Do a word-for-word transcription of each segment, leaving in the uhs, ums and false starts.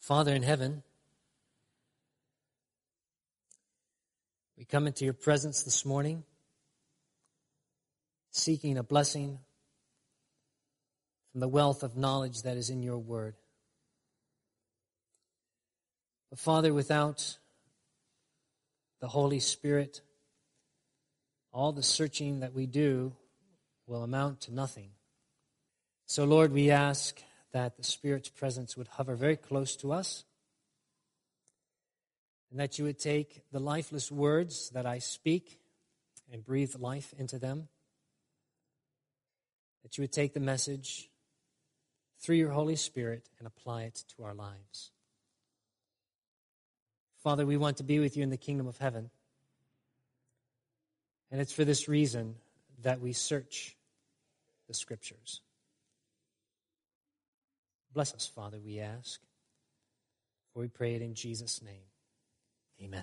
Father in heaven, we come into your presence this morning, seeking a blessing from the wealth of knowledge that is in your word. But Father, without the Holy Spirit, all the searching that we do will amount to nothing. So, Lord, we ask that the Spirit's presence would hover very close to us, and that you would take the lifeless words that I speak and breathe life into them, that you would take the message through your Holy Spirit and apply it to our lives. Father, we want to be with you in the kingdom of heaven, and it's for this reason that we search the Scriptures. Bless us, Father, we ask, for we pray it in Jesus' name. Amen.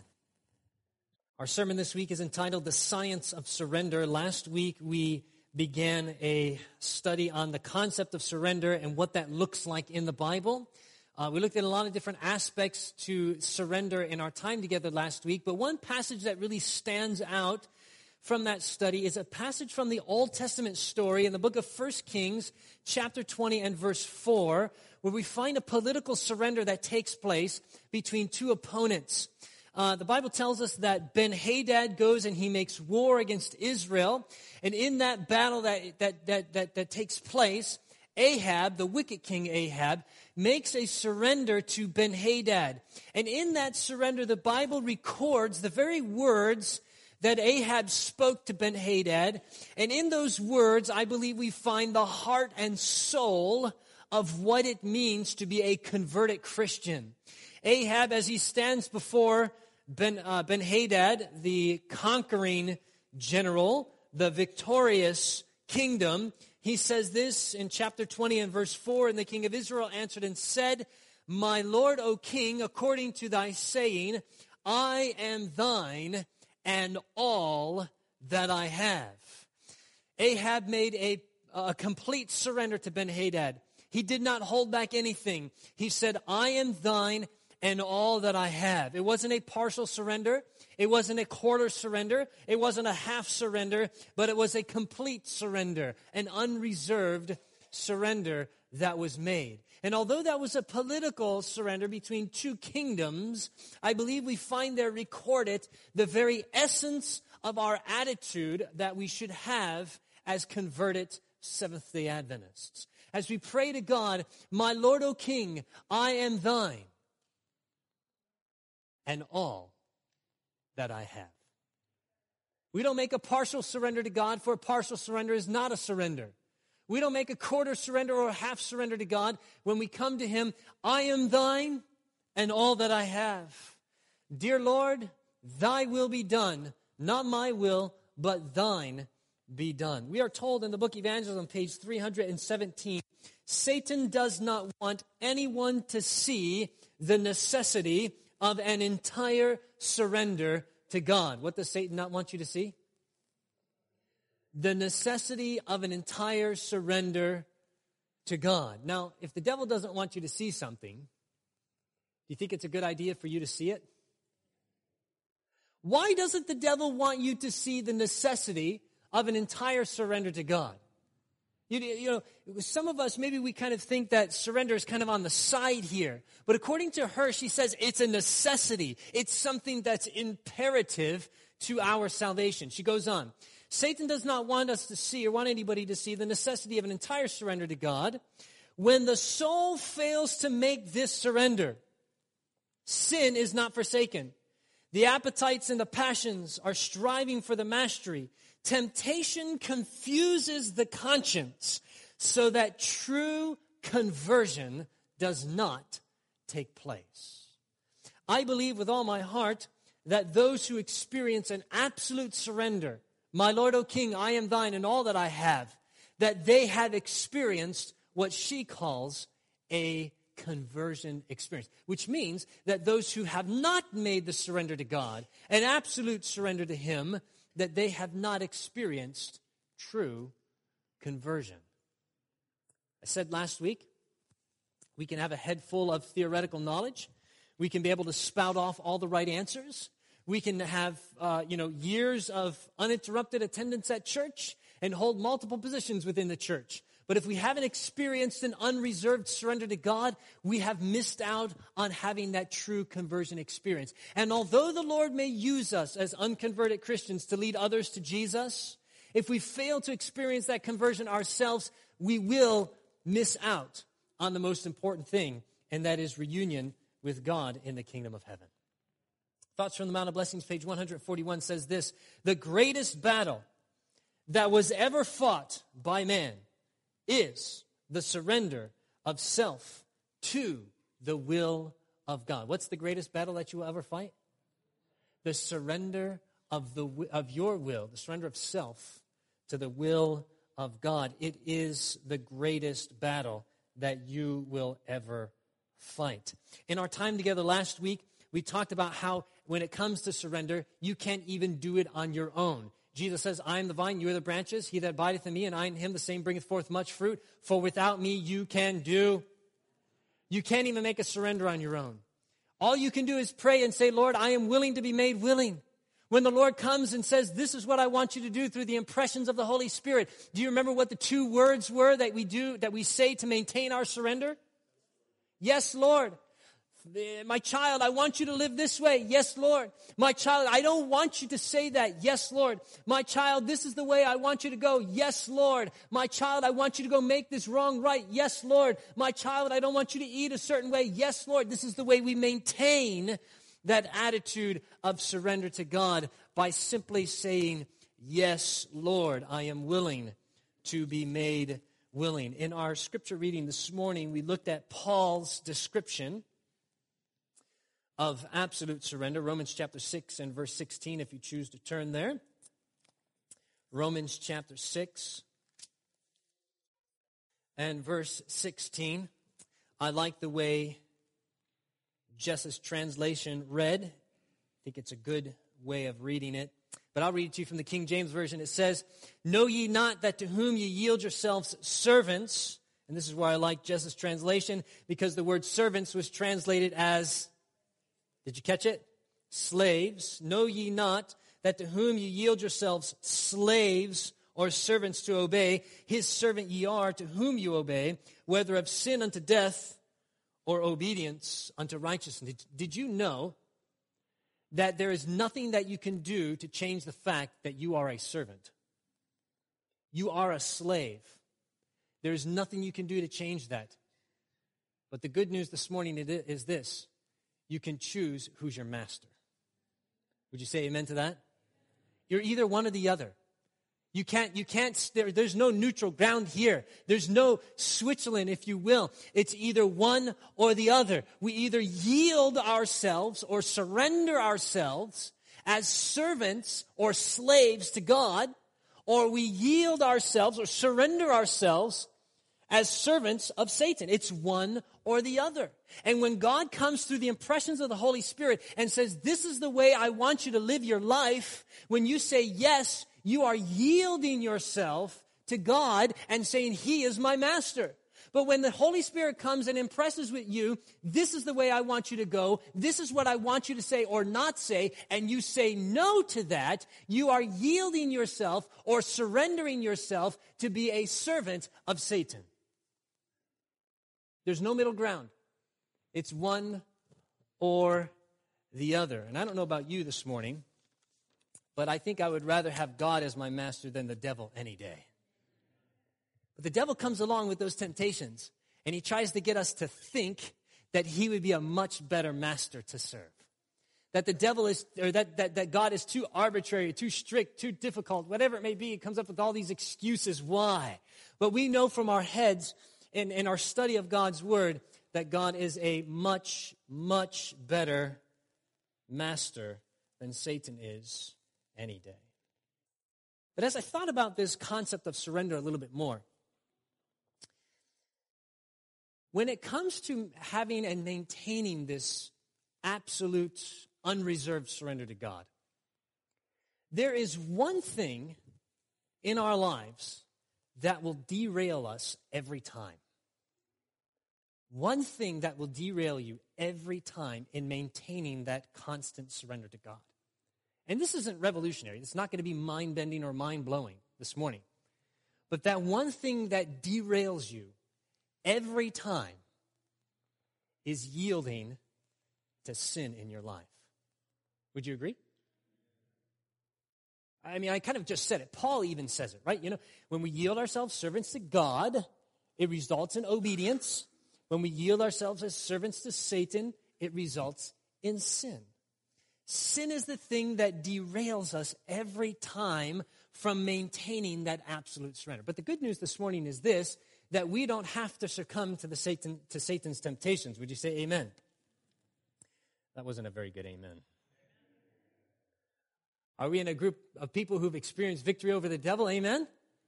Our sermon this week is entitled The Science of Surrender. Last week we began a study on the concept of surrender and what that looks like in the Bible. Uh, we looked at a lot of different aspects to surrender in our time together last week, but one passage that really stands out from that study is a passage from the Old Testament story in the book of First Kings, chapter twenty and verse four, where we find a political surrender that takes place between two opponents. Uh, the Bible tells us that Ben-Hadad goes and he makes war against Israel, and in that battle that that that that, that takes place, Ahab, the wicked king Ahab, makes a surrender to Ben-Hadad. And in that surrender, the Bible records the very words that Ahab spoke to Ben-Hadad. And in those words, I believe we find the heart and soul of what it means to be a converted Christian. Ahab, as he stands before Ben, uh, Ben-Hadad, the conquering general, the victorious kingdom, he says this in chapter twenty and verse four, and the king of Israel answered and said, "My lord, O king, according to thy saying, I am thine, and all that I have." Ahab made a, a complete surrender to Ben-Hadad. He did not hold back anything. He said, "I am thine and all that I have." It wasn't a partial surrender. It wasn't a quarter surrender. It wasn't a half surrender, but it was a complete surrender, an unreserved surrender that was made. And although that was a political surrender between two kingdoms, I believe we find there recorded the very essence of our attitude that we should have as converted Seventh-day Adventists. As we pray to God, "My Lord, O King, I am thine, and all that I have." We don't make a partial surrender to God, for a partial surrender is not a surrender. We don't make a quarter surrender or a half surrender to God. When we come to Him, "I am thine and all that I have." Dear Lord, thy will be done, not my will, but thine be done. We are told in the book Evangelism, page three hundred seventeen, Satan does not want anyone to see the necessity of an entire surrender to God. What does Satan not want you to see? The necessity of an entire surrender to God. Now, if the devil doesn't want you to see something, do you think it's a good idea for you to see it? Why doesn't the devil want you to see the necessity of an entire surrender to God? You, you know, some of us, maybe we kind of think that surrender is kind of on the side here. But according to her, she says it's a necessity. It's something that's imperative to our salvation. She goes on. Satan does not want us to see or want anybody to see the necessity of an entire surrender to God. When the soul fails to make this surrender, sin is not forsaken. The appetites and the passions are striving for the mastery. Temptation confuses the conscience so that true conversion does not take place. I believe with all my heart that those who experience an absolute surrender, "My Lord, O King, I am thine and all that I have," that they have experienced what she calls a conversion experience, which means that those who have not made the surrender to God, an absolute surrender to Him, that they have not experienced true conversion. I said last week We can have a head full of theoretical knowledge. We can be able to spout off all the right answers. We can have, uh, you know, years of uninterrupted attendance at church and hold multiple positions within the church. But if we haven't experienced an unreserved surrender to God, we have missed out on having that true conversion experience. And although the Lord may use us as unconverted Christians to lead others to Jesus, if we fail to experience that conversion ourselves, we will miss out on the most important thing, and that is reunion with God in the kingdom of heaven. Thoughts from the Mount of Blessings, page one forty-one says this: the greatest battle that was ever fought by man is the surrender of self to the will of God. What's the greatest battle that you will ever fight? The surrender of the of your will, the surrender of self to the will of God. It is the greatest battle that you will ever fight. In our time together last week, we talked about how when it comes to surrender, you can't even do it on your own. Jesus says, I am the vine, you are the branches. He that abideth in me, and I in him, the same bringeth forth much fruit. For without me, you can do. You can't even make a surrender on your own. All you can do is pray and say, Lord, I am willing to be made willing. When the Lord comes and says, this is what I want you to do through the impressions of the Holy Spirit, do you remember what the two words were that we do, that we say to maintain our surrender? Yes, Lord. My child, I want you to live this way. Yes, Lord. My child, I don't want you to say that. Yes, Lord. My child, this is the way I want you to go. Yes, Lord. My child, I want you to go make this wrong right. Yes, Lord. My child, I don't want you to eat a certain way. Yes, Lord. This is the way we maintain that attitude of surrender to God, by simply saying, yes, Lord, I am willing to be made willing. In our scripture reading this morning, we looked at Paul's description of absolute surrender. Romans chapter six and verse sixteen, if you choose to turn there. Romans chapter six and verse sixteen. I like the way Jess's translation read. I think it's a good way of reading it. But I'll read it to you from the King James Version. It says, know ye not that to whom ye yield yourselves servants, and this is why I like Jess's translation, because the word servants was translated as, did you catch it? Slaves. Know ye not that to whom ye yield yourselves slaves or servants to obey, his servant ye are to whom you obey, whether of sin unto death or obedience unto righteousness. Did, did you know that there is nothing that you can do to change the fact that you are a servant? You are a slave. There is nothing you can do to change that. But the good news this morning is this: you can choose who's your master. Would you say amen to that? You're either one or the other. You can't, you can't, there, there's no neutral ground here. There's no Switzerland, if you will. It's either one or the other. We either yield ourselves or surrender ourselves as servants or slaves to God, or we yield ourselves or surrender ourselves as servants of Satan. It's one or the other. And when God comes through the impressions of the Holy Spirit and says, this is the way I want you to live your life, when you say yes, you are yielding yourself to God and saying, he is my master. But when the Holy Spirit comes and impresses with you, this is the way I want you to go, this is what I want you to say or not say, and you say no to that, you are yielding yourself or surrendering yourself to be a servant of Satan. There's no middle ground. It's one or the other. And I don't know about you this morning, but I think I would rather have God as my master than the devil any day. But the devil comes along with those temptations, and he tries to get us to think that he would be a much better master to serve. That the devil is, or that, that, that God is too arbitrary, too strict, too difficult, whatever it may be. He comes up with all these excuses why. But we know from our heads in, in our study of God's word that God is a much, much better master than Satan is any day. But as I thought about this concept of surrender a little bit more, when it comes to having and maintaining this absolute, unreserved surrender to God, there is one thing in our lives that will derail us every time. one thing that will derail you every time in maintaining that constant surrender to God. And this isn't revolutionary. It's not going to be mind-bending or mind-blowing this morning. But that one thing that derails you every time is yielding to sin in your life. Would you agree? I mean, I kind of just said it. Paul even says it, right? You know, when we yield ourselves servants to God, it results in obedience. When we yield ourselves as servants to Satan, it results in sin. Sin is the thing that derails us every time from maintaining that absolute surrender. But the good news this morning is this, that we don't have to succumb to the Satan to Satan's temptations. Would you say amen? That wasn't a very good amen. Are we in a group of people who've experienced victory over the devil? Amen?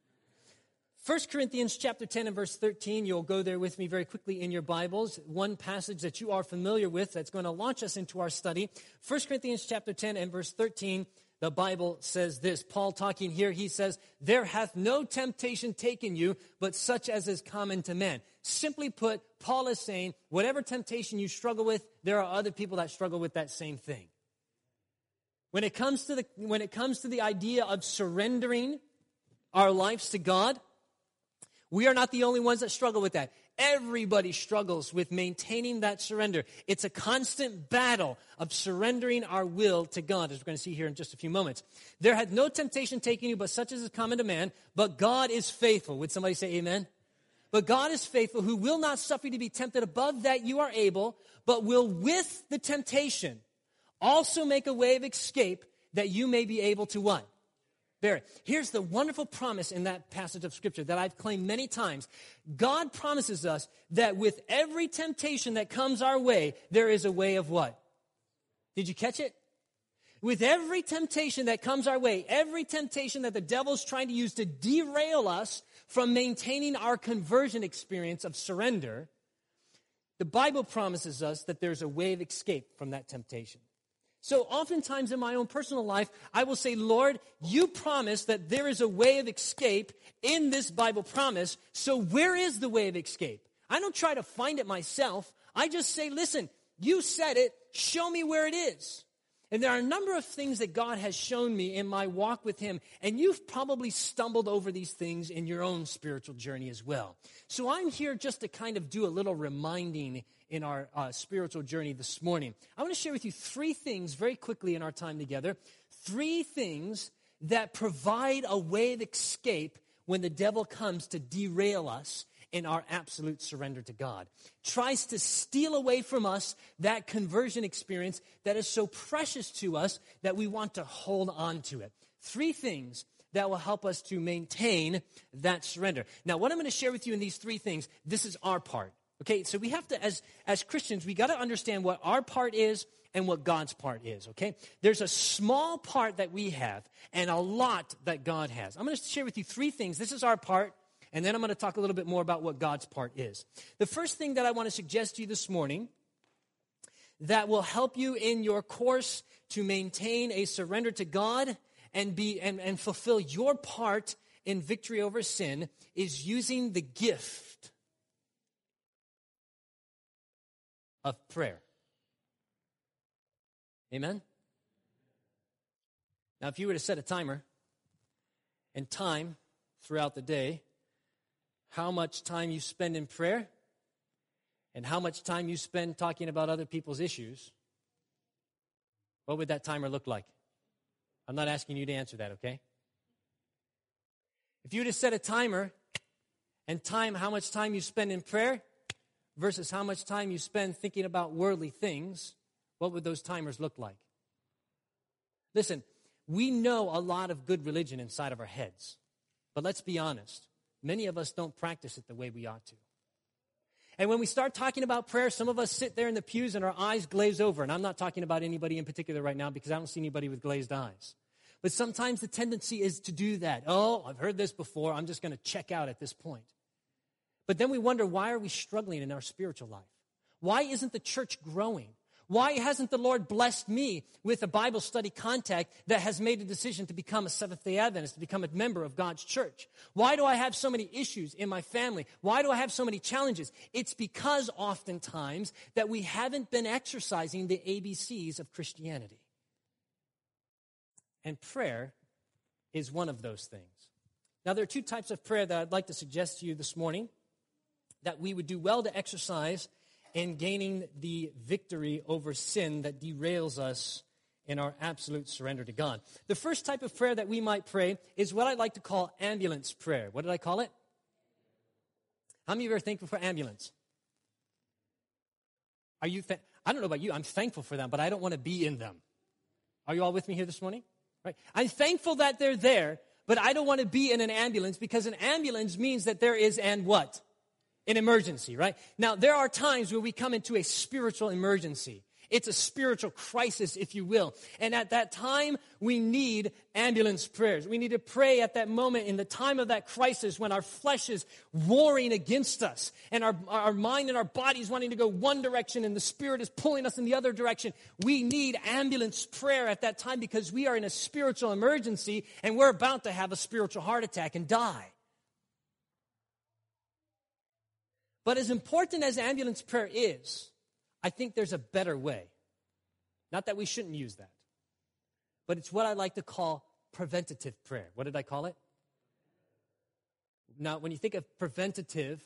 First Corinthians chapter ten and verse thirteen, you'll go there with me very quickly in your Bibles. One passage that you are familiar with that's going to launch us into our study. First Corinthians chapter ten and verse thirteen, the Bible says this. Paul talking here, he says, "There hath no temptation taken you, but such as is common to men." Simply put, Paul is saying, whatever temptation you struggle with, there are other people that struggle with that same thing. When it comes to the, when it comes to the idea of surrendering our lives to God, we are not the only ones that struggle with that. Everybody struggles with maintaining that surrender. It's a constant battle of surrendering our will to God, as we're going to see here in just a few moments. "There hath no temptation taken you, but such as is common to man, but God is faithful." Would somebody say amen? "But God is faithful, who will not suffer you to be tempted above that you are able, but will with the temptation also make a way of escape, that you may be able to" what? Bear it. Here's the wonderful promise in that passage of Scripture that I've claimed many times. God promises us that with every temptation that comes our way, there is a way of what? Did you catch it? With every temptation that comes our way, every temptation that the devil's trying to use to derail us from maintaining our conversion experience of surrender, the Bible promises us that there's a way of escape from that temptation. So oftentimes in my own personal life, I will say, "Lord, you promised that there is a way of escape in this Bible promise, so where is the way of escape?" I don't try to find it myself. I just say, "Listen, you said it, show me where it is." And there are a number of things that God has shown me in my walk with Him, and you've probably stumbled over these things in your own spiritual journey as well. So I'm here just to kind of do a little reminding in our uh, spiritual journey this morning. I want to share with you three things very quickly in our time together. Three things that provide a way of escape when the devil comes to derail us in our absolute surrender to God. Tries to steal away from us that conversion experience that is so precious to us that we want to hold on to it. Three things that will help us to maintain that surrender. Now, what I'm going to share with you in these three things, this is our part. Okay, so we have to, as, as Christians, we got to understand what our part is and what God's part is, okay? There's a small part that we have and a lot that God has. I'm going to share with you three things. This is our part, and then I'm going to talk a little bit more about what God's part is. The first thing that I want to suggest to you this morning that will help you in your course to maintain a surrender to God and be and, and fulfill your part in victory over sin is using the gift of prayer. Amen? Now, if you were to set a timer and time throughout the day, how much time you spend in prayer and how much time you spend talking about other people's issues, what would that timer look like? I'm not asking you to answer that, okay? If you were to set a timer and time how much time you spend in prayer versus how much time you spend thinking about worldly things, what would those timers look like? Listen, we know a lot of good religion inside of our heads, but let's be honest. Many of us don't practice it the way we ought to. And when we start talking about prayer, some of us sit there in the pews and our eyes glaze over. And I'm not talking about anybody in particular right now because I don't see anybody with glazed eyes. But sometimes the tendency is to do that. Oh, I've heard this before. I'm just going to check out at this point. But then we wonder, why are we struggling in our spiritual life? Why isn't the church growing? Why hasn't the Lord blessed me with a Bible study contact that has made a decision to become a Seventh-day Adventist, to become a member of God's church? Why do I have so many issues in my family? Why do I have so many challenges? It's because oftentimes that we haven't been exercising the A B Cs of Christianity. And prayer is one of those things. Now, there are two types of prayer that I'd like to suggest to you this morning that we would do well to exercise in gaining the victory over sin that derails us in our absolute surrender to God. The first type of prayer that we might pray is what I like to call ambulance prayer. What did I call it? How many of you are thankful for ambulance? Are you? Th- I don't know about you. I'm thankful for them, but I don't want to be in them. Are you all with me here this morning? Right? I'm thankful that they're there, but I don't want to be in an ambulance because an ambulance means that there is an what? An emergency, right? Now, there are times when we come into a spiritual emergency. It's a spiritual crisis, if you will. And at that time, we need ambulance prayers. We need to pray at that moment in the time of that crisis when our flesh is warring against us and our, our mind and our body is wanting to go one direction and the Spirit is pulling us in the other direction. We need ambulance prayer at that time because we are in a spiritual emergency and we're about to have a spiritual heart attack and die. But as important as ambulance prayer is, I think there's a better way. Not that we shouldn't use that. But it's what I like to call preventative prayer. What did I call it? Now, when you think of preventative,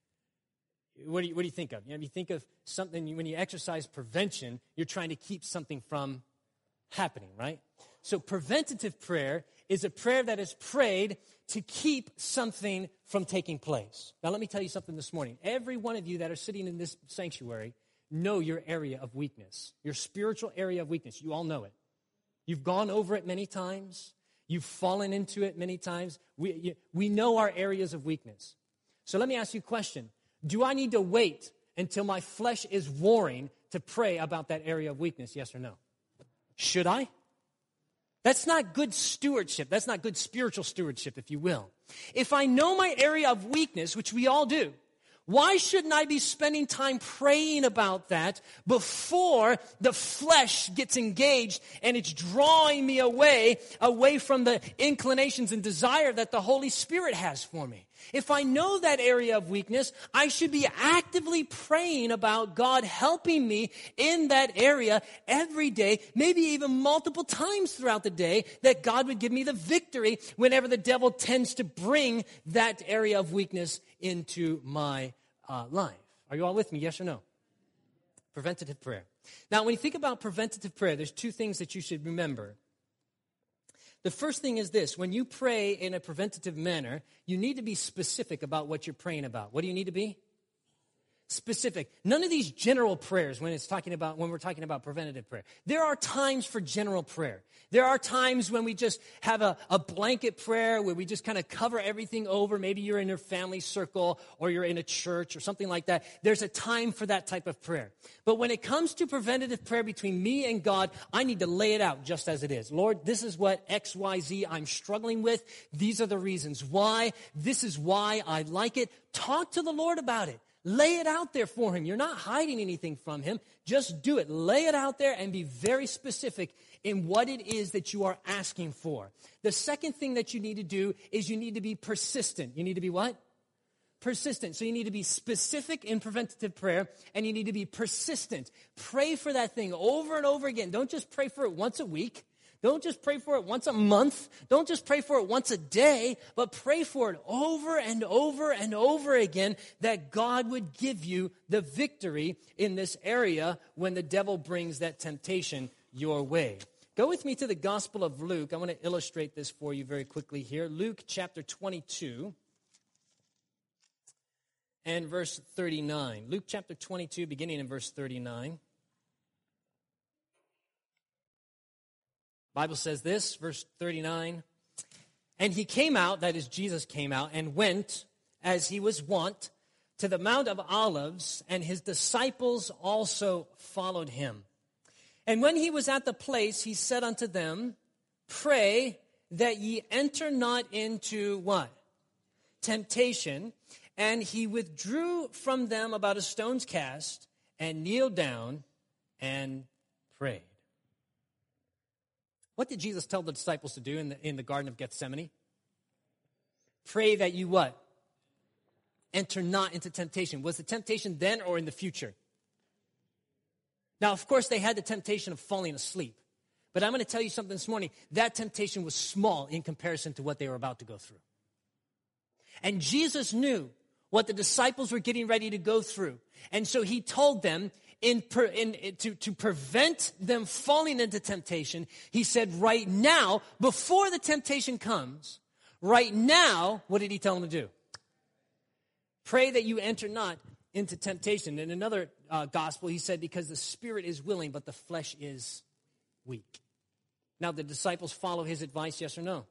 what do you, what do you think of? You know, you think of something, when you exercise prevention, you're trying to keep something from happening, right? So preventative prayer is a prayer that is prayed to keep something from taking place. Now, let me tell you something this morning. Every one of you that are sitting in this sanctuary know your area of weakness, your spiritual area of weakness. You all know it. You've gone over it many times. You've fallen into it many times. We, you, we know our areas of weakness. So let me ask you a question. Do I need to wait until my flesh is warring to pray about that area of weakness, yes or no? Should I? That's not good stewardship. That's not good spiritual stewardship, if you will. If I know my area of weakness, which we all do, why shouldn't I be spending time praying about that before the flesh gets engaged and it's drawing me away, away from the inclinations and desire that the Holy Spirit has for me? If I know that area of weakness, I should be actively praying about God helping me in that area every day, maybe even multiple times throughout the day, that God would give me the victory whenever the devil tends to bring that area of weakness into my uh, life. Are you all with me, yes or no? Preventative prayer. Now, when you think about preventative prayer, there's two things that you should remember. The first thing is this. When you pray in a preventative manner, you need to be specific about what you're praying about. What do you need to be? Specific. None of these general prayers when it's talking about when we're talking about preventative prayer. There are times for general prayer. There are times when we just have a, a blanket prayer where we just kind of cover everything over. Maybe you're in your family circle or you're in a church or something like that. There's a time for that type of prayer. But when it comes to preventative prayer between me and God, I need to lay it out just as it is. Lord, this is what X Y Z I'm struggling with. These are the reasons why. This is why I like it. Talk to the Lord about it. Lay it out there for him. You're not hiding anything from him. Just do it. Lay it out there and be very specific in what it is that you are asking for. The second thing that you need to do is you need to be persistent. You need to be what? Persistent. So you need to be specific in preventative prayer, and you need to be persistent. Pray for that thing over and over again. Don't just pray for it once a week. Don't just pray for it once a month. Don't just pray for it once a day, but pray for it over and over and over again that God would give you the victory in this area when the devil brings that temptation your way. Go with me to the Gospel of Luke. I want to illustrate this for you very quickly here. Luke chapter twenty-two and verse thirty-nine. Luke chapter twenty-two, beginning in verse thirty-nine. Bible says this, verse thirty-nine, and he came out, that is Jesus came out, and went, as he was wont, to the Mount of Olives, and his disciples also followed him. And when he was at the place, he said unto them, pray that ye enter not into what? Temptation. And he withdrew from them about a stone's cast, and kneeled down and prayed. What did Jesus tell the disciples to do in the, in the Garden of Gethsemane? Pray that you what? Enter not into temptation. Was the temptation then or in the future? Now, of course, they had the temptation of falling asleep. But I'm going to tell you something this morning. That temptation was small in comparison to what they were about to go through. And Jesus knew what the disciples were getting ready to go through. And so he told them, in, per, in, in to, to prevent them falling into temptation, he said, right now, before the temptation comes, right now, what did he tell them to do? Pray that you enter not into temptation. In another uh, gospel, he said, because the spirit is willing, but the flesh is weak. Now, the disciples follow his advice, yes or no?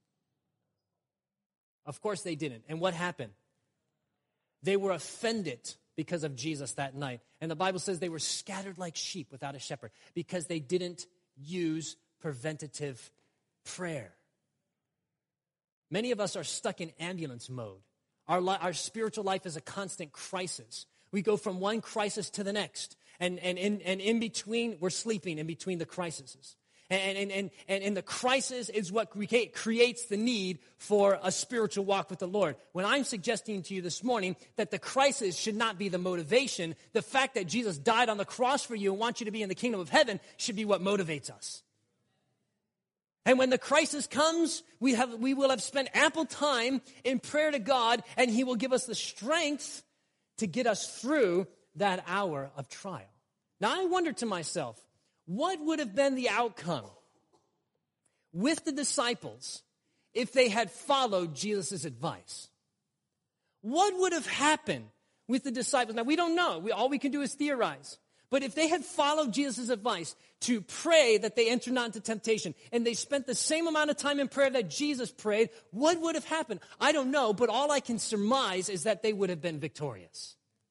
Of course they didn't. And what happened? They were offended because of Jesus that night. And the Bible says they were scattered like sheep without a shepherd because they didn't use preventative prayer. Many of us are stuck in ambulance mode. Our, li- our spiritual life is a constant crisis. We go from one crisis to the next. And, and, and, and in between, we're sleeping in between the crises. And, and, and, and, and the crisis is what create, creates the need for a spiritual walk with the Lord. When I'm suggesting to you this morning that the crisis should not be the motivation, the fact that Jesus died on the cross for you and wants you to be in the kingdom of heaven should be what motivates us. And when the crisis comes, we have we will have spent ample time in prayer to God, and he will give us the strength to get us through that hour of trial. Now, I wonder to myself, what would have been the outcome with the disciples if they had followed Jesus' advice? What would have happened with the disciples? Now, we don't know. We, all we can do is theorize. But if they had followed Jesus' advice to pray that they enter not into temptation, and they spent the same amount of time in prayer that Jesus prayed, what would have happened? I don't know, but all I can surmise is that they would have been victorious.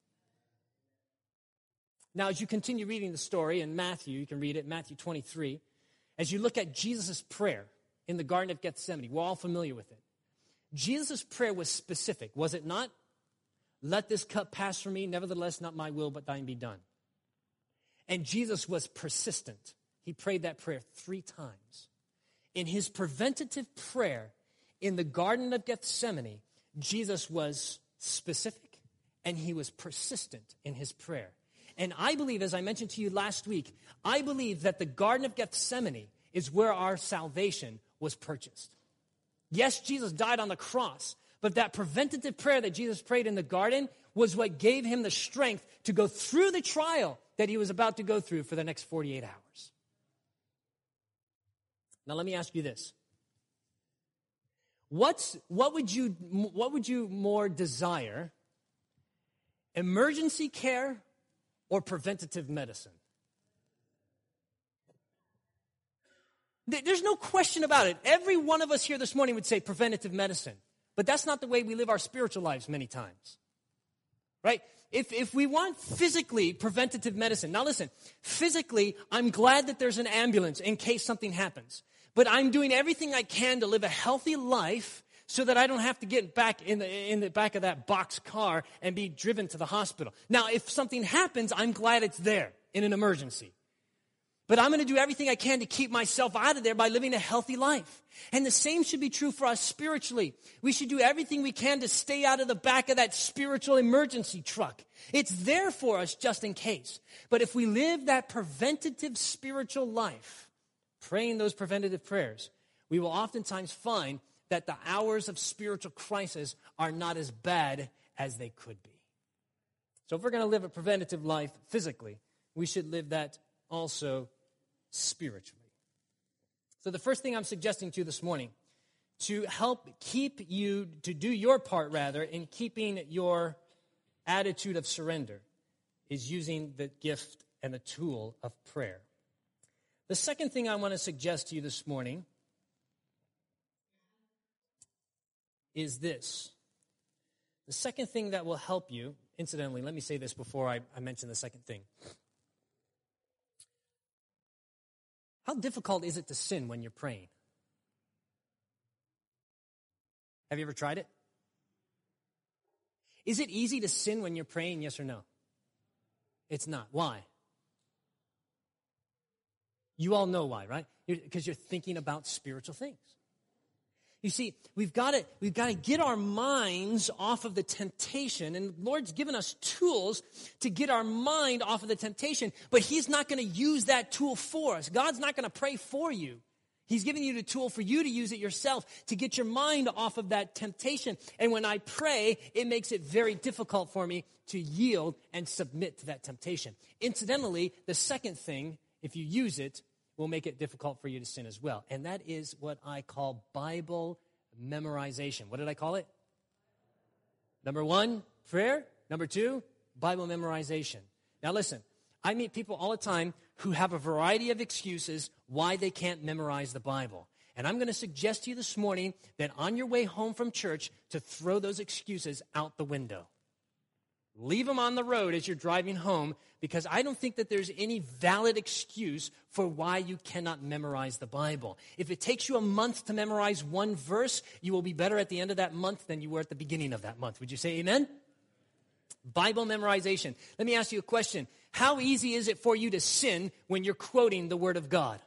Now, as you continue reading the story in Matthew, you can read it, Matthew twenty-three, as you look at Jesus' prayer in the Garden of Gethsemane, we're all familiar with it. Jesus' prayer was specific, was it not? Let this cup pass from me, nevertheless, not my will, but thine be done. And Jesus was persistent. He prayed that prayer three times. In his preventative prayer in the Garden of Gethsemane, Jesus was specific and he was persistent in his prayer. And I believe, as I mentioned to you last week, I believe that the Garden of Gethsemane is where our salvation was purchased. Yes, Jesus died on the cross, but that preventative prayer that Jesus prayed in the garden was what gave him the strength to go through the trial that he was about to go through for the next forty-eight hours. Now, let me ask you this. What's, what would you, what would you more desire? Emergency care or preventative medicine? There's no question about it. Every one of us here this morning would say preventative medicine. But that's not the way we live our spiritual lives many times. Right? If if we want physically preventative medicine, now listen, physically, I'm glad that there's an ambulance in case something happens. But I'm doing everything I can to live a healthy life so that I don't have to get back in the in the back of that box car and be driven to the hospital. Now, if something happens, I'm glad it's there in an emergency. But I'm going to do everything I can to keep myself out of there by living a healthy life. And the same should be true for us spiritually. We should do everything we can to stay out of the back of that spiritual emergency truck. It's there for us just in case. But if we live that preventative spiritual life, praying those preventative prayers, we will oftentimes find that the hours of spiritual crisis are not as bad as they could be. So if we're going to live a preventative life physically, we should live that also spiritually. So the first thing I'm suggesting to you this morning, to help keep you, to do your part rather, in keeping your attitude of surrender, is using the gift and the tool of prayer. The second thing I want to suggest to you this morning is this. The second thing that will help you, incidentally, let me say this before I, I mention the second thing. How difficult is it to sin when you're praying? Have you ever tried it? Is it easy to sin when you're praying, yes or no? It's not. Why? You all know why, right? Because you're thinking about spiritual things. You see, we've got to we've got to get our minds off of the temptation, and the Lord's given us tools to get our mind off of the temptation, but he's not going to use that tool for us. God's not going to pray for you. He's giving you the tool for you to use it yourself to get your mind off of that temptation. And when I pray, it makes it very difficult for me to yield and submit to that temptation. Incidentally, the second thing, if you use it, will make it difficult for you to sin as well. And that is what I call Bible memorization. What did I call it? Number one, prayer. Number two, Bible memorization. Now listen, I meet people all the time who have a variety of excuses why they can't memorize the Bible. And I'm going to suggest to you this morning that on your way home from church to throw those excuses out the window. Leave them on the road as you're driving home, because I don't think that there's any valid excuse for why you cannot memorize the Bible. If it takes you a month to memorize one verse, you will be better at the end of that month than you were at the beginning of that month. Would you say amen? Bible memorization. Let me ask you a question. How easy is it for you to sin when you're quoting the Word of God?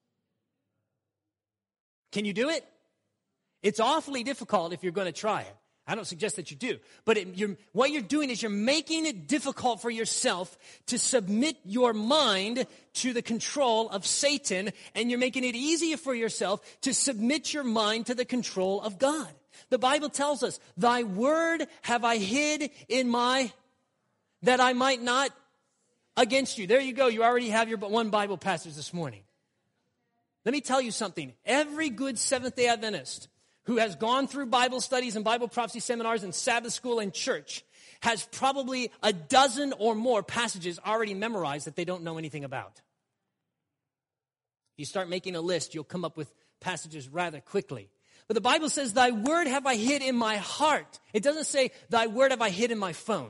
Can you do it? It's awfully difficult if you're going to try it. I don't suggest that you do. But it, you're, what you're doing is you're making it difficult for yourself to submit your mind to the control of Satan, and you're making it easier for yourself to submit your mind to the control of God. The Bible tells us, thy word have I hid in my, that I might not against you. There you go. You already have your one Bible passage this morning. Let me tell you something. Every good Seventh-day Adventist who has gone through Bible studies and Bible prophecy seminars and Sabbath school and church has probably a dozen or more passages already memorized that they don't know anything about. If you start making a list, you'll come up with passages rather quickly. But the Bible says, thy word have I hid in my heart. It doesn't say, thy word have I hid in my phone.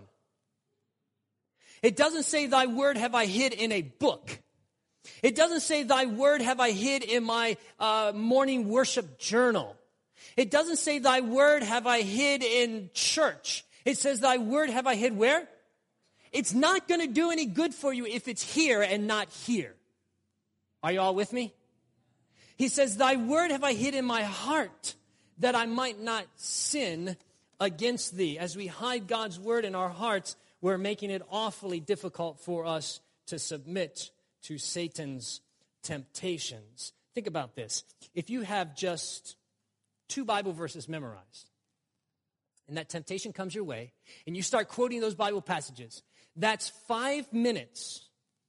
It doesn't say, thy word have I hid in a book. It doesn't say, thy word have I hid in my uh, morning worship journal. It doesn't say, thy word have I hid in church. It says, thy word have I hid where? It's not going to do any good for you if it's here and not here. Are you all with me? He says, thy word have I hid in my heart, that I might not sin against thee. As we hide God's word in our hearts, we're making it awfully difficult for us to submit to Satan's temptations. Think about this. If you have just two Bible verses memorized, and that temptation comes your way, and you start quoting those Bible passages, that's five minutes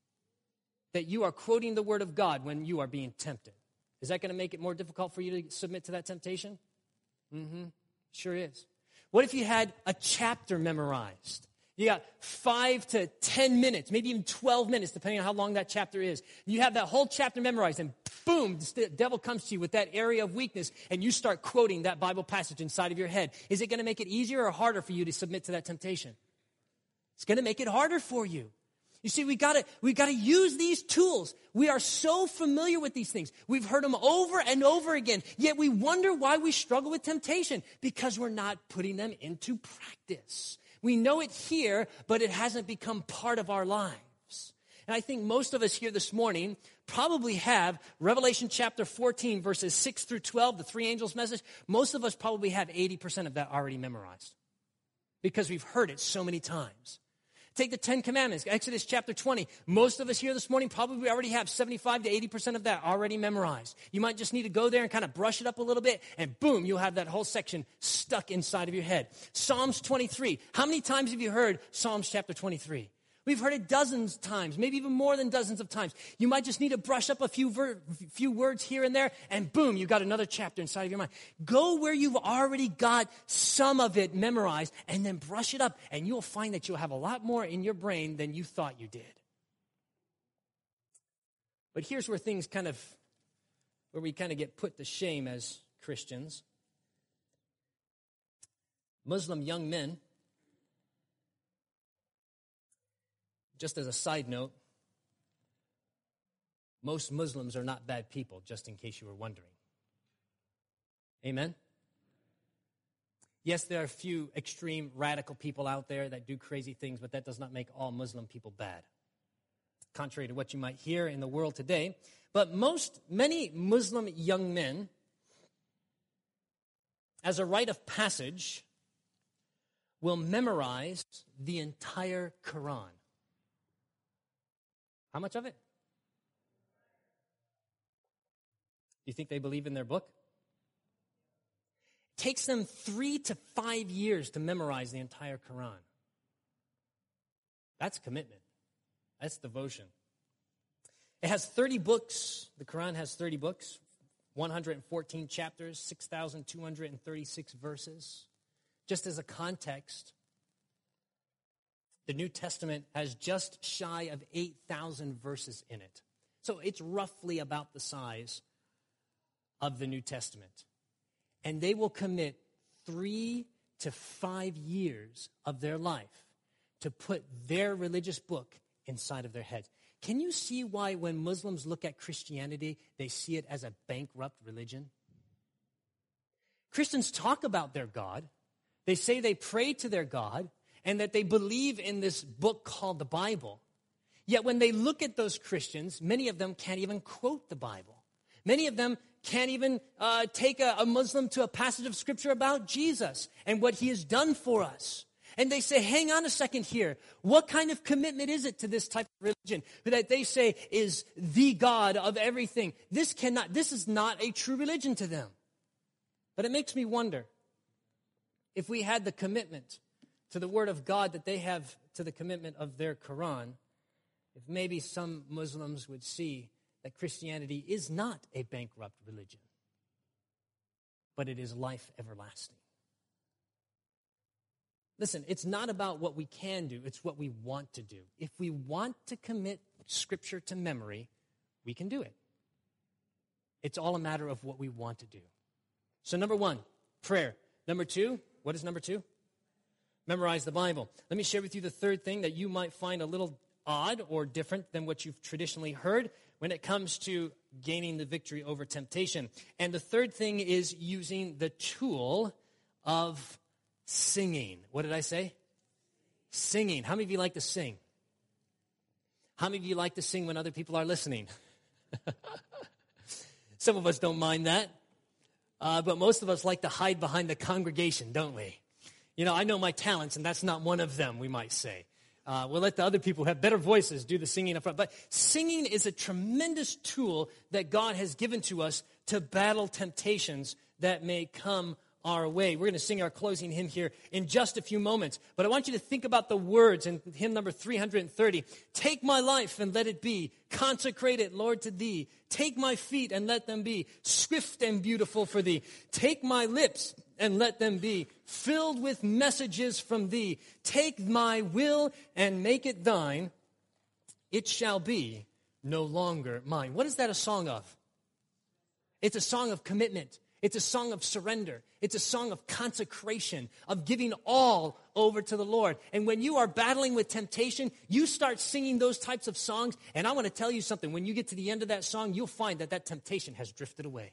that you are quoting the Word of God when you are being tempted. Is that going to make it more difficult for you to submit to that temptation? Mm-hmm. Sure is. What if you had a chapter memorized? You got five to ten minutes, maybe even twelve minutes, depending on how long that chapter is. You have that whole chapter memorized, and boom, the devil comes to you with that area of weakness, and you start quoting that Bible passage inside of your head. Is it going to make it easier or harder for you to submit to that temptation? It's going to make it harder for you. You see, we gotta, we gotta use these tools. We are so familiar with these things. We've heard them over and over again, yet we wonder why we struggle with temptation, because we're not putting them into practice. We know it here, but it hasn't become part of our lives. And I think most of us here this morning probably have Revelation chapter fourteen, verses six through twelve, the three angels' message. Most of us probably have eighty percent of that already memorized because we've heard it so many times. Take the Ten Commandments, Exodus chapter twenty. Most of us here this morning probably already have seventy-five to eighty percent of that already memorized. You might just need to go there and kind of brush it up a little bit, and boom, you'll have that whole section stuck inside of your head. Psalms twenty-three. How many times have you heard Psalms chapter twenty-three? We've heard it dozens of times, maybe even more than dozens of times. You might just need to brush up a few ver- few words here and there, and boom, you got another chapter inside of your mind. Go where you've already got some of it memorized, and then brush it up, and you'll find that you'll have a lot more in your brain than you thought you did. But here's where things kind of, where we kind of get put to shame as Christians. Muslim young men, just as a side note, most Muslims are not bad people, just in case you were wondering. Amen? Yes, there are a few extreme radical people out there that do crazy things, but that does not make all Muslim people bad. contrary to what you might hear in the world today. But most, many Muslim young men, as a rite of passage, will memorize the entire Quran. How much of it? Do you think they believe in their book? It takes them three to five years to memorize the entire Quran. That's commitment. That's devotion. It has thirty books. The Quran has thirty books, one hundred fourteen chapters, six thousand two hundred thirty-six verses. Just as a context, the New Testament has just shy of eight thousand verses in it. So it's roughly about the size of the New Testament. And they will commit three to five years of their life to put their religious book inside of their heads. Can you see why when Muslims look at Christianity, they see it as a bankrupt religion? Christians talk about their God. They say they pray to their God and that they believe in this book called the Bible. Yet when they look at those Christians, many of them can't even quote the Bible. Many of them can't even uh, take a, a Muslim to a passage of Scripture about Jesus and what he has done for us. And they say, hang on a second here. What kind of commitment is it to this type of religion that they say is the God of everything? This cannot, this is not a true religion to them. But it makes me wonder if we had the commitment to the Word of God that they have to the commitment of their Quran, if maybe some Muslims would see that Christianity is not a bankrupt religion, but it is life everlasting. Listen, it's not about what we can do, it's what we want to do. If we want to commit Scripture to memory, we can do it. It's all a matter of what we want to do. So number one, prayer. Number two, what is number two? Memorize the Bible. Let me share with you the third thing that you might find a little odd or different than what you've traditionally heard when it comes to gaining the victory over temptation. And the third thing is using the tool of singing. What did I say? Singing. How many of you like to sing? How many of you like to sing when other people are listening? Some of us don't mind that. Uh, but most of us like to hide behind the congregation, don't we? You know, I know my talents, and that's not one of them, we might say. Uh, we'll let the other people who have better voices do the singing up front. But singing is a tremendous tool that God has given to us to battle temptations that may come our way. We're going to sing our closing hymn here in just a few moments. But I want you to think about the words in hymn number three hundred thirty. Take my life and let it be. Consecrate it, Lord, to thee. Take my feet and let them be swift and beautiful for thee. Take my lips and let them be filled with messages from thee. Take my will and make it thine. It shall be no longer mine. What is that a song of? It's a song of commitment. It's a song of surrender. It's a song of consecration, of giving all over to the Lord. And when you are battling with temptation, you start singing those types of songs. And I want to tell you something. When you get to the end of that song, you'll find that that temptation has drifted away.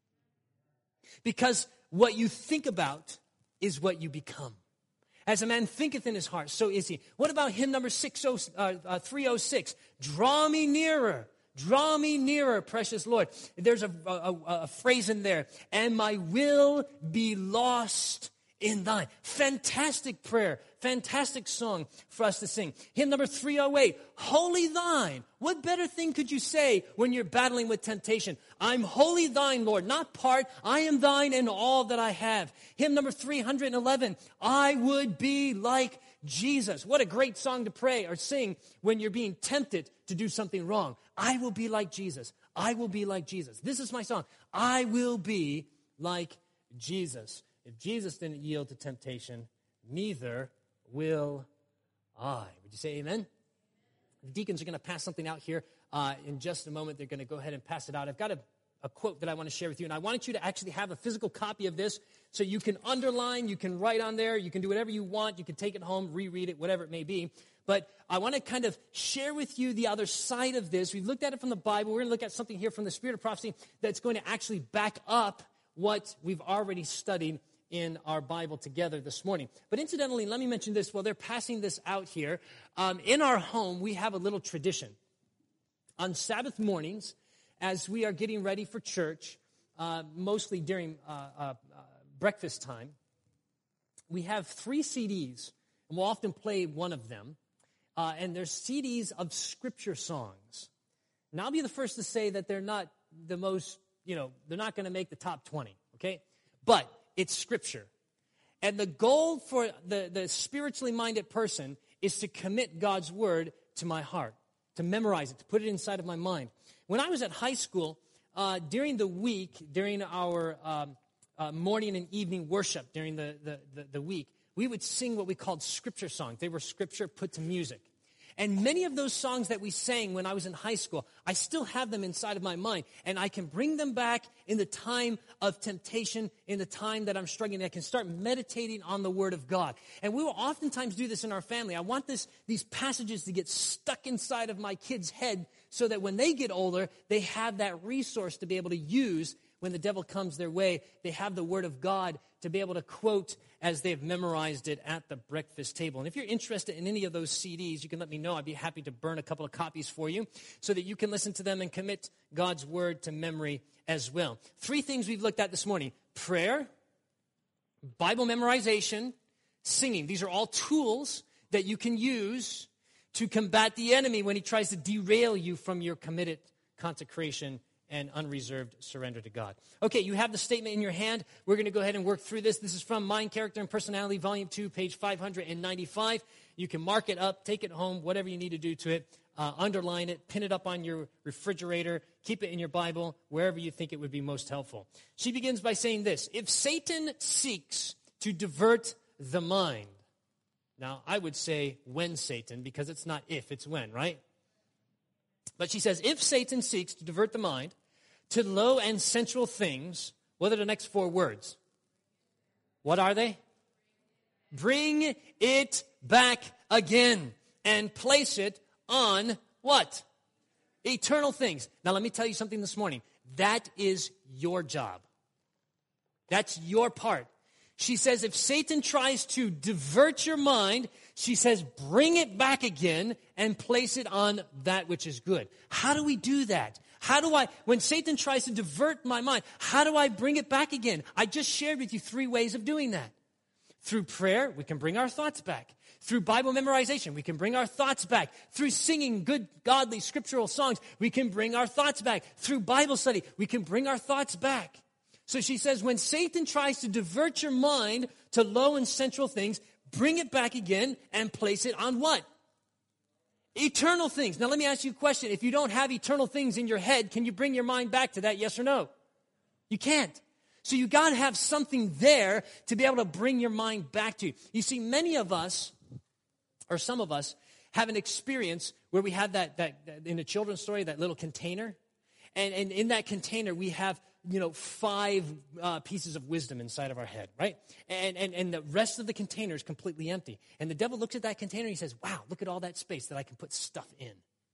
Because what you think about is what you become. As a man thinketh in his heart, so is he. What about hymn number three oh six? Draw me nearer. Draw me nearer, precious Lord. There's a, a, a, a phrase in there. And my will be lost in thine. Fantastic prayer. Fantastic song for us to sing. Hymn number three oh eight. Wholly thine. What better thing could you say when you're battling with temptation? I'm wholly thine, Lord, not part. I am thine in all that I have. Hymn number three hundred eleven. I would be like Jesus. What a great song to pray or sing when you're being tempted to do something wrong. I will be like Jesus. I will be like Jesus. This is my song. I will be like Jesus. If Jesus didn't yield to temptation, neither will I. Would you say amen? The deacons are going to pass something out here uh, in just a moment. They're going to go ahead and pass it out. I've got a, a quote that I want to share with you, and I wanted you to actually have a physical copy of this so you can underline, you can write on there, you can do whatever you want, you can take it home, reread it, whatever it may be. But I want to kind of share with you the other side of this. We've looked at it from the Bible. We're going to look at something here from the Spirit of Prophecy that's going to actually back up what we've already studied in our Bible together this morning. But incidentally, let me mention this. While they're passing this out here, um, in our home, we have a little tradition. On Sabbath mornings, as we are getting ready for church, uh, mostly during uh, uh, uh, breakfast time, we have three C Ds, and we'll often play one of them. Uh, and there's C Ds of scripture songs. Now, I'll be the first to say that they're not the most, you know, they're not going to make the top twenty, okay? But it's scripture. And the goal for the, the spiritually minded person is to commit God's word to my heart, to memorize it, to put it inside of my mind. When I was at high school, uh, during the week, during our um, uh, morning and evening worship during the, the, the, the week, we would sing what we called scripture songs. They were scripture put to music. And many of those songs that we sang when I was in high school, I still have them inside of my mind. And I can bring them back in the time of temptation, in the time that I'm struggling. I can start meditating on the Word of God. And we will oftentimes do this in our family. I want this, these passages to get stuck inside of my kids' head so that when they get older, they have that resource to be able to use when the devil comes their way. They have the Word of God to be able to quote as they've memorized it at the breakfast table. And if you're interested in any of those C Ds, you can let me know. I'd be happy to burn a couple of copies for you so that you can listen to them and commit God's word to memory as well. Three things we've looked at this morning: prayer, Bible memorization, singing. These are all tools that you can use to combat the enemy when he tries to derail you from your committed consecration and unreserved surrender to God. Okay, you have the statement in your hand. We're going to go ahead and work through this. This is from Mind, Character, and Personality, Volume two, page five hundred ninety-five. You can mark it up, take it home, whatever you need to do to it. Uh, underline it, pin it up on your refrigerator, keep it in your Bible, wherever you think it would be most helpful. She begins by saying this: if Satan seeks to divert the mind. Now, I would say when Satan, because it's not if, it's when, right? But she says, if Satan seeks to divert the mind to low and sensual things, what are the next four words? What are they? Bring it back again and place it on what? Eternal things. Now, let me tell you something this morning. That is your job. That's your part. She says, if Satan tries to divert your mind, she says, bring it back again and place it on that which is good. How do we do that? How do I, when Satan tries to divert my mind, how do I bring it back again? I just shared with you three ways of doing that. Through prayer, we can bring our thoughts back. Through Bible memorization, we can bring our thoughts back. Through singing good, godly, scriptural songs, we can bring our thoughts back. Through Bible study, we can bring our thoughts back. So she says, when Satan tries to divert your mind to low and sensual things, bring it back again and place it on what? Eternal things. Now, let me ask you a question. If you don't have eternal things in your head, can you bring your mind back to that, yes or no? You can't. So you got to have something there to be able to bring your mind back to. You see, many of us, or some of us, have an experience where we have that, that, that in a children's story, that little container. And, and in that container, we have, you know, five uh, pieces of wisdom inside of our head, right? And, and and the rest of the container is completely empty. And the devil looks at that container and he says, wow, look at all that space that I can put stuff in.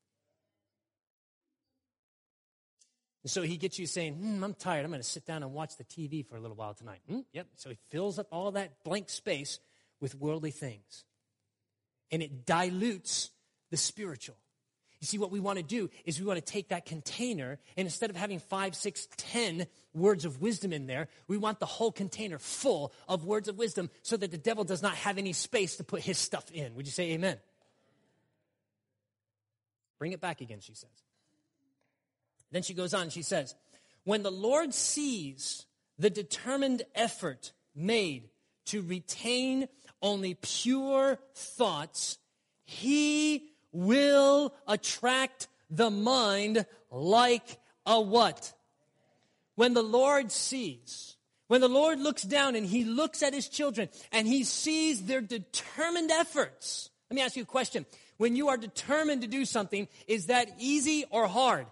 And so he gets you saying, hmm, I'm tired. I'm going to sit down and watch the T V for a little while tonight. Hmm? Yep. So he fills up all that blank space with worldly things. And it dilutes the spiritual. You see, what we want to do is we want to take that container, and instead of having five, six, ten words of wisdom in there, we want the whole container full of words of wisdom so that the devil does not have any space to put his stuff in. Would you say amen? Bring it back again, she says. Then she goes on, she says, when the Lord sees the determined effort made to retain only pure thoughts, he will attract the mind like a what? When the Lord sees, when the Lord looks down and he looks at his children and he sees their determined efforts. Let me ask you a question. When you are determined to do something, is that easy or hard?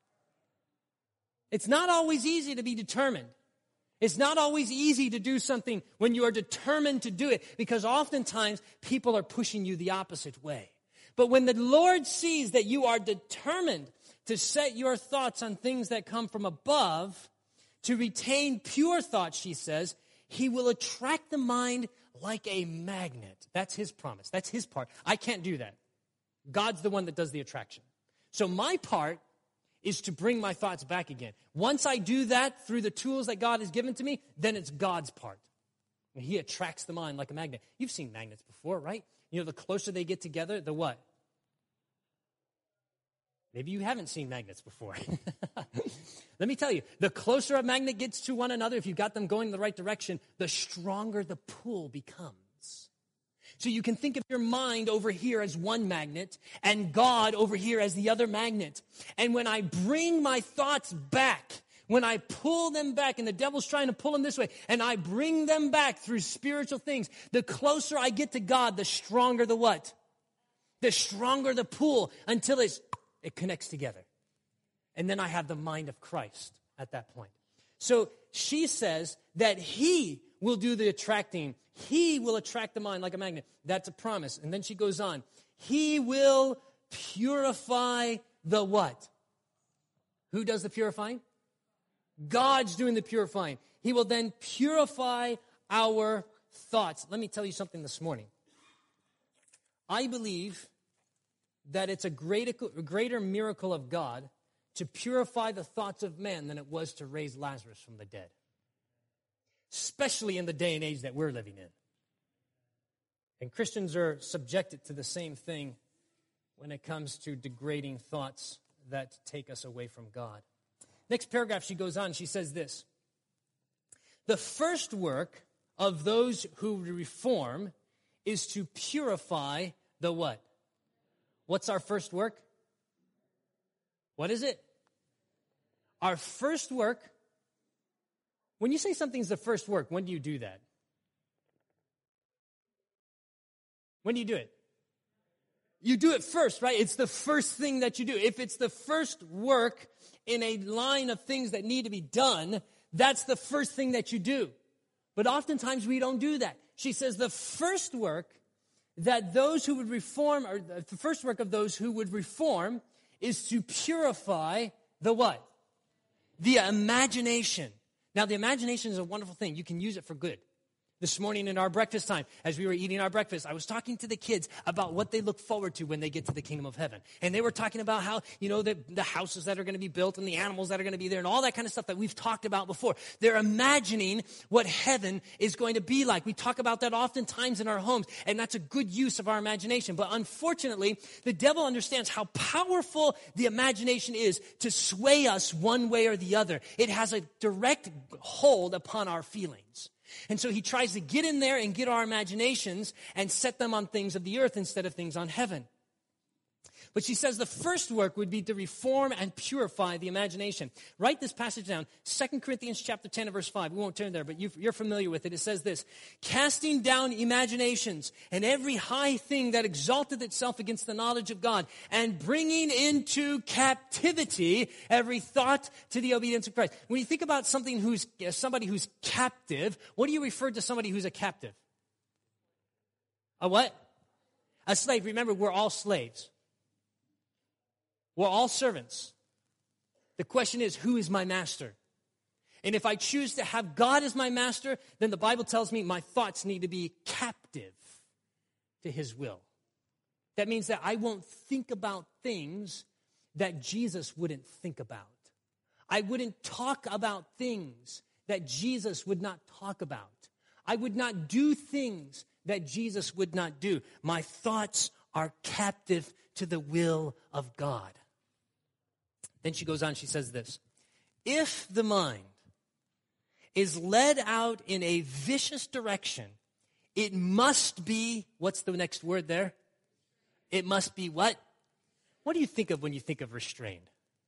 It's not always easy to be determined. It's not always easy to do something when you are determined to do it, because oftentimes people are pushing you the opposite way. But when the Lord sees that you are determined to set your thoughts on things that come from above, to retain pure thoughts, she says, he will attract the mind like a magnet. That's his promise. That's his part. I can't do that. God's the one that does the attraction. So my part is to bring my thoughts back again. Once I do that through the tools that God has given to me, then it's God's part. And he attracts the mind like a magnet. You've seen magnets before, right? You know, the closer they get together, the what? Maybe you haven't seen magnets before. Let me tell you, the closer a magnet gets to one another, if you've got them going in the right direction, the stronger the pull becomes. So you can think of your mind over here as one magnet and God over here as the other magnet. And when I bring my thoughts back, when I pull them back, and the devil's trying to pull them this way, and I bring them back through spiritual things, the closer I get to God, the stronger the what? The stronger the pull until it's, it connects together. And then I have the mind of Christ at that point. So she says that he will do the attracting. He will attract the mind like a magnet. That's a promise. And then she goes on. He will purify the what? Who does the purifying? God's doing the purifying. He will then purify our thoughts. Let me tell you something this morning. I believe that it's a greater, greater miracle of God to purify the thoughts of man than it was to raise Lazarus from the dead. Especially in the day and age that we're living in. And Christians are subjected to the same thing when it comes to degrading thoughts that take us away from God. Next paragraph, she goes on, she says this. The first work of those who reform is to purify the what? What's our first work? What is it? Our first work, when you say something's the first work, when do you do that? When do you do it? You do it first, right? It's the first thing that you do. If it's the first work in a line of things that need to be done, that's the first thing that you do. But oftentimes we don't do that. She says the first work that those who would reform, or the first work of those who would reform is to purify the what? The imagination. Now, the imagination is a wonderful thing. You can use it for good. This morning in our breakfast time, as we were eating our breakfast, I was talking to the kids about what they look forward to when they get to the kingdom of heaven. And they were talking about how, you know, the, the houses that are going to be built and the animals that are going to be there and all that kind of stuff that we've talked about before. They're imagining what heaven is going to be like. We talk about that oftentimes in our homes, and that's a good use of our imagination. But unfortunately, the devil understands how powerful the imagination is to sway us one way or the other. It has a direct hold upon our feelings. And so he tries to get in there and get our imaginations and set them on things of the earth instead of things on heaven. But she says the first work would be to reform and purify the imagination. Write this passage down, Second Corinthians chapter ten and verse five. We won't turn there, but you're familiar with it. It says this, casting down imaginations and every high thing that exalteth itself against the knowledge of God, and bringing into captivity every thought to the obedience of Christ. When you think about something who's somebody who's captive, what do you refer to somebody who's a captive? A what? A slave. Remember, we're all slaves. We're all servants. The question is, who is my master? And if I choose to have God as my master, then the Bible tells me my thoughts need to be captive to his will. That means that I won't think about things that Jesus wouldn't think about. I wouldn't talk about things that Jesus would not talk about. I would not do things that Jesus would not do. My thoughts are captive to the will of God. Then she goes on, she says this, if the mind is led out in a vicious direction, it must be, what's the next word there? It must be what? What do you think of when you think of restrained?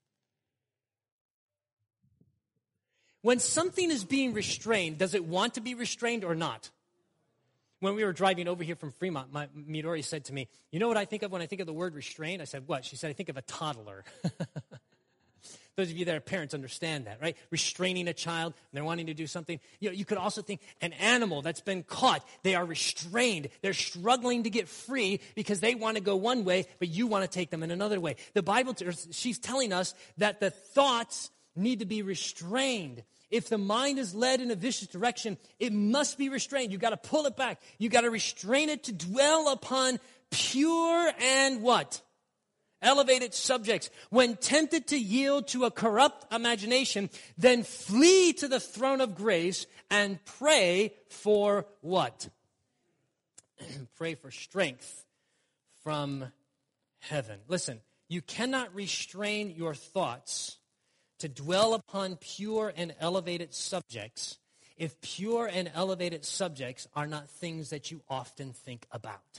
When something is being restrained, does it want to be restrained or not? When we were driving over here from Fremont, my, Midori said to me, you know what I think of when I think of the word restrained? I said, what? She said, I think of a toddler. Those of you that are parents understand that, right? Restraining a child, and they're wanting to do something. You know, you could also think an animal that's been caught. They are restrained. They're struggling to get free because they want to go one way, but you want to take them in another way. The Bible, she's telling us that the thoughts need to be restrained. If the mind is led in a vicious direction, it must be restrained. You got to pull it back. You got to restrain it to dwell upon pure and what? elevated subjects, when tempted to yield to a corrupt imagination, then flee to the throne of grace and pray for what? Pray for strength from heaven. Listen, you cannot restrain your thoughts to dwell upon pure and elevated subjects if pure and elevated subjects are not things that you often think about.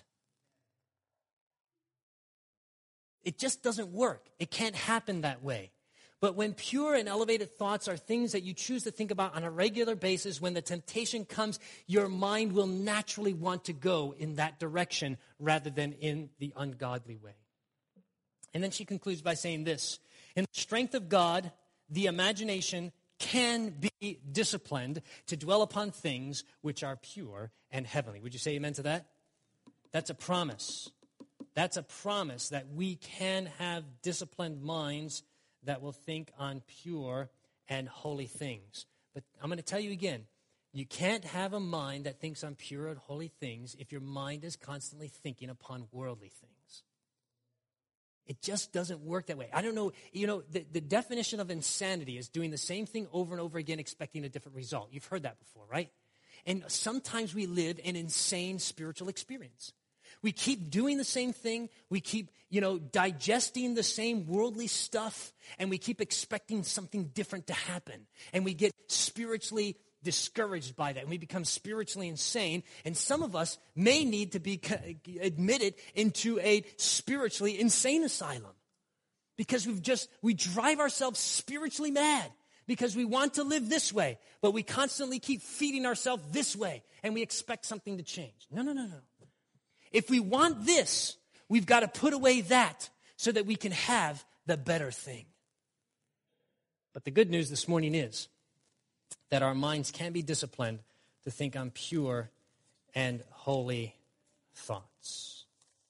It just doesn't work. It can't happen that way. But when pure and elevated thoughts are things that you choose to think about on a regular basis, when the temptation comes, your mind will naturally want to go in that direction rather than in the ungodly way. And then she concludes by saying this: in the strength of God, the imagination can be disciplined to dwell upon things which are pure and heavenly. Would you say amen to that? That's a promise. That's a promise that we can have disciplined minds that will think on pure and holy things. But I'm going to tell you again, you can't have a mind that thinks on pure and holy things if your mind is constantly thinking upon worldly things. It just doesn't work that way. I don't know, you know, the, the definition of insanity is doing the same thing over and over again expecting a different result. You've heard that before, right? And sometimes we live an insane spiritual experience. We keep doing the same thing. We keep, you know, digesting the same worldly stuff, and we keep expecting something different to happen. And we get spiritually discouraged by that, and we become spiritually insane. And some of us may need to be admitted into a spiritually insane asylum because we've just, we drive ourselves spiritually mad because we want to live this way, but we constantly keep feeding ourselves this way, and we expect something to change. No, no, no, no. If we want this, we've got to put away that so that we can have the better thing. But the good news this morning is that our minds can be disciplined to think on pure and holy thoughts.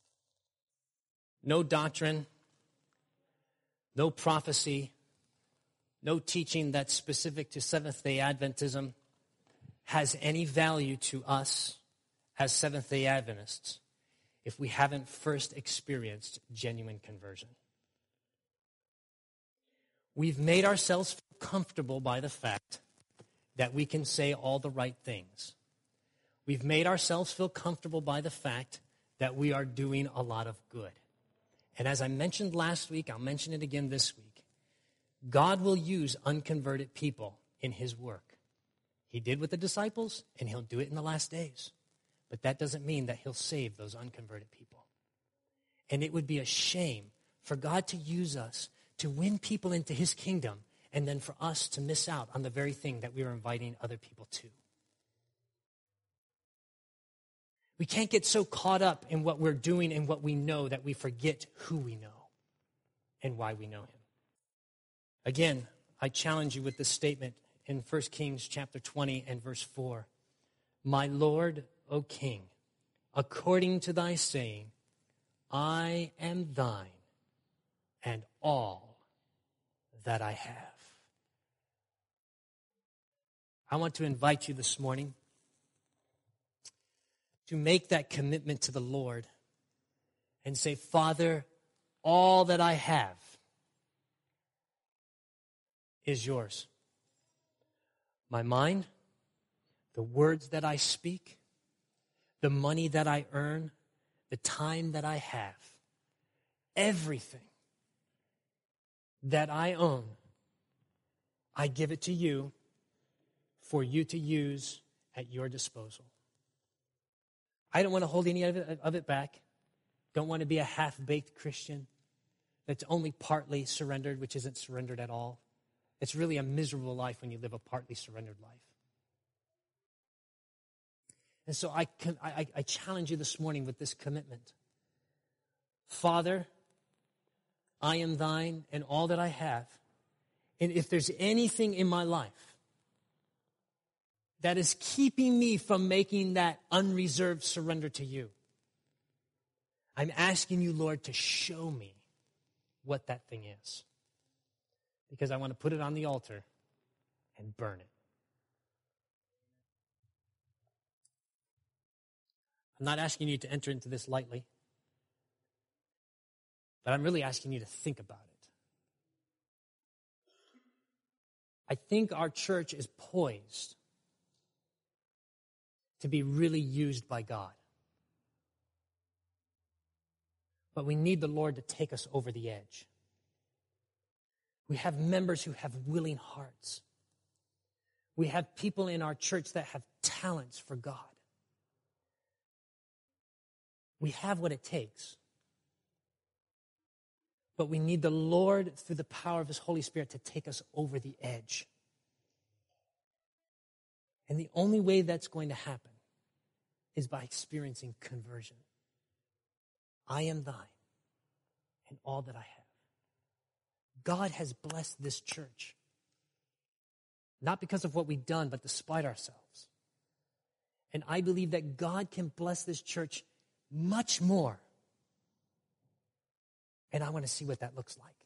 No doctrine, no prophecy, no teaching that's specific to Seventh-day Adventism has any value to us as Seventh-day Adventists if we haven't first experienced genuine conversion. We've made ourselves feel comfortable by the fact that we can say all the right things. We've made ourselves feel comfortable by the fact that we are doing a lot of good. And as I mentioned last week, I'll mention it again this week. God will use unconverted people in his work. He did with the disciples, and he'll do it in the last days. But that doesn't mean that he'll save those unconverted people. And it would be a shame for God to use us to win people into his kingdom and then for us to miss out on the very thing that we are inviting other people to. We can't get so caught up in what we're doing and what we know that we forget who we know and why we know him. Again, I challenge you with this statement in First Kings chapter twenty and verse four. My Lord, O King, according to thy saying, I am thine, and all that I have. I want to invite you this morning to make that commitment to the Lord and say, Father, all that I have is yours. My mind, the words that I speak, the money that I earn, the time that I have, everything that I own, I give it to you for you to use at your disposal. I don't want to hold any of it, of it back. Don't want to be a half-baked Christian that's only partly surrendered, which isn't surrendered at all. It's really a miserable life when you live a partly surrendered life. And so I, can, I, I challenge you this morning with this commitment. Father, I am thine and all that I have. And if there's anything in my life that is keeping me from making that unreserved surrender to you, I'm asking you, Lord, to show me what that thing is. Because I want to put it on the altar and burn it. I'm not asking you to enter into this lightly. But I'm really asking you to think about it. I think our church is poised to be really used by God. But we need the Lord to take us over the edge. We have members who have willing hearts. We have people in our church that have talents for God. We have what it takes. But we need the Lord, through the power of His Holy Spirit, to take us over the edge. And the only way that's going to happen is by experiencing conversion. I am thine, and all that I have. God has blessed this church, not because of what we've done, but despite ourselves. And I believe that God can bless this church much more. And I want to see what that looks like.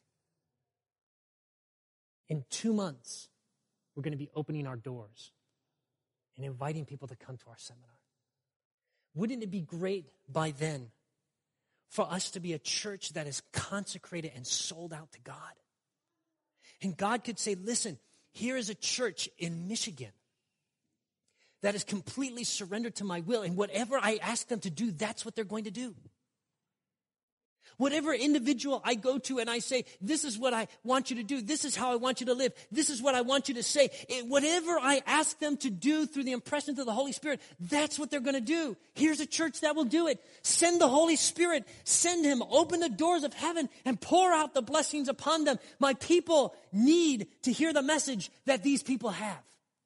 In two months, we're going to be opening our doors and inviting people to come to our seminar. Wouldn't it be great by then for us to be a church that is consecrated and sold out to God? And God could say, listen, here is a church in Michigan that is completely surrendered to my will, and whatever I ask them to do, that's what they're going to do. Whatever individual I go to and I say, this is what I want you to do, this is how I want you to live, this is what I want you to say, it, whatever I ask them to do through the impressions of the Holy Spirit, that's what they're going to do. Here's a church that will do it. Send the Holy Spirit, send Him, open the doors of heaven and pour out the blessings upon them. My people need to hear the message that these people have.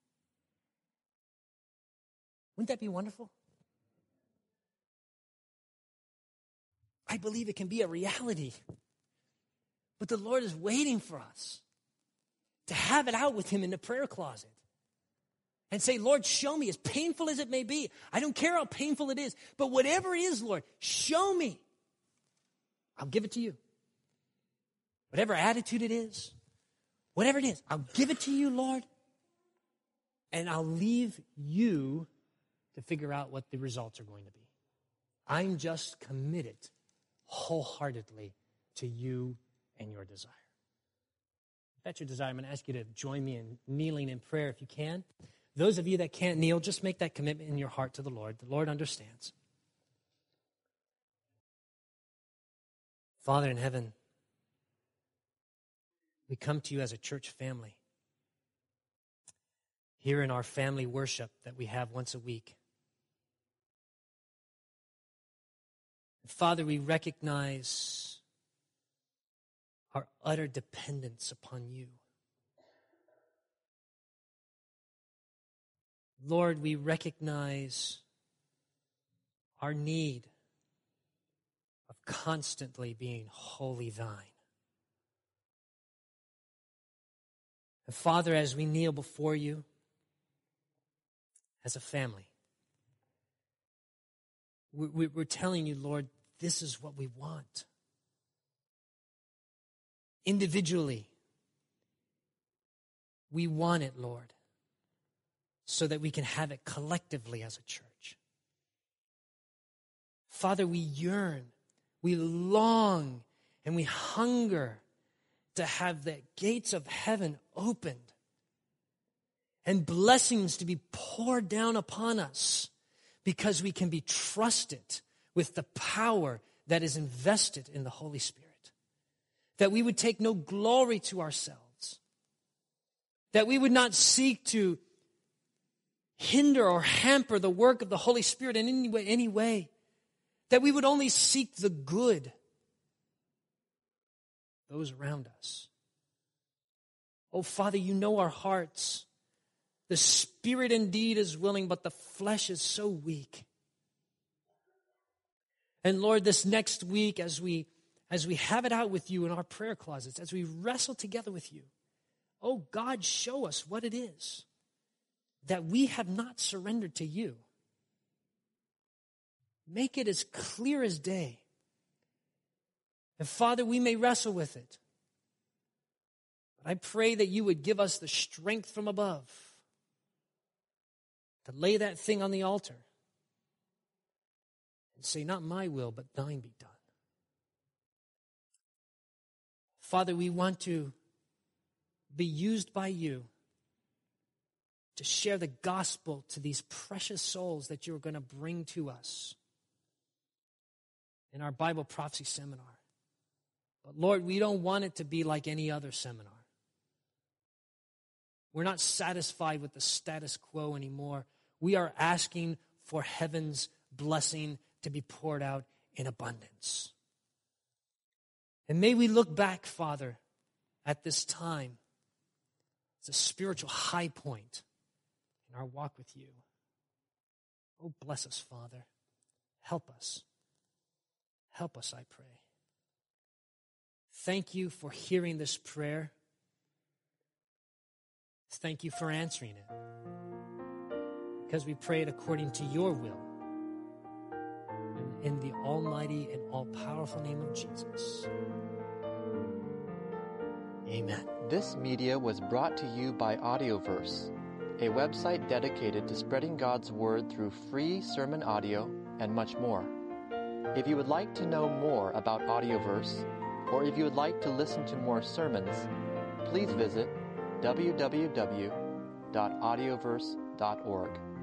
Wouldn't that be wonderful? I believe it can be a reality. But the Lord is waiting for us to have it out with Him in the prayer closet and say, Lord, show me, as painful as it may be. I don't care how painful it is, but whatever it is, Lord, show me. I'll give it to you. Whatever attitude it is, whatever it is, I'll give it to you, Lord, and I'll leave you to figure out what the results are going to be. I'm just committed wholeheartedly to you and your desire. If that's your desire, I'm going to ask you to join me in kneeling in prayer if you can. Those of you that can't kneel, just make that commitment in your heart to the Lord. The Lord understands. Father in heaven, we come to you as a church family here in our family worship that we have once a week. Father, we recognize our utter dependence upon you. Lord, we recognize our need of constantly being wholly thine. And Father, as we kneel before you as a family, we're telling you, Lord, this is what we want. Individually, we want it, Lord, so that we can have it collectively as a church. Father, we yearn, we long, and we hunger to have the gates of heaven opened and blessings to be poured down upon us, because we can be trusted with the power that is invested in the Holy Spirit. That we would take no glory to ourselves. That we would not seek to hinder or hamper the work of the Holy Spirit in any way. Any way. That we would only seek the good, those around us. Oh, Father, you know our hearts. The spirit indeed is willing, but the flesh is so weak. And Lord, this next week, as we as we have it out with you in our prayer closets, as we wrestle together with you, oh God, show us what it is that we have not surrendered to you. Make it as clear as day. And Father, we may wrestle with it. But I pray that you would give us the strength from above to lay that thing on the altar and say, not my will, but thine be done. Father, we want to be used by you to share the gospel to these precious souls that you're going to bring to us in our Bible prophecy seminar. But Lord, we don't want it to be like any other seminar. We're not satisfied with the status quo anymore. We are asking for heaven's blessing to be poured out in abundance. And may we look back, Father, at this time as a spiritual high point in our walk with you. Oh, bless us, Father. Help us. Help us, I pray. Thank you for hearing this prayer. Thank you for answering it. Because we pray it according to your will. And in the almighty and all-powerful name of Jesus. Amen. This media was brought to you by Audioverse, a website dedicated to spreading God's Word through free sermon audio and much more. If you would like to know more about Audioverse, or if you would like to listen to more sermons, please visit w w w dot audioverse dot org.